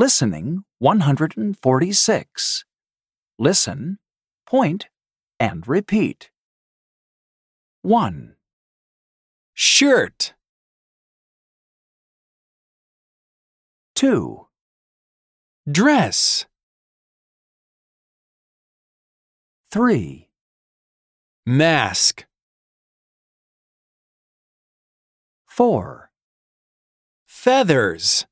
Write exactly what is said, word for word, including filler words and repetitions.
Listening one hundred forty-six. Listen, point, and repeat. one. Shirt. two. Dress. three. Mask. four. Feathers.